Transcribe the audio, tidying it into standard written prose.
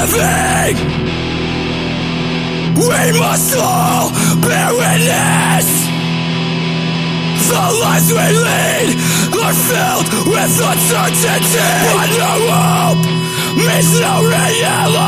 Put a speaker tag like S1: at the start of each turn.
S1: living. We must all bear witness. The lives we lead are filled with uncertainty, but no hope means no reality.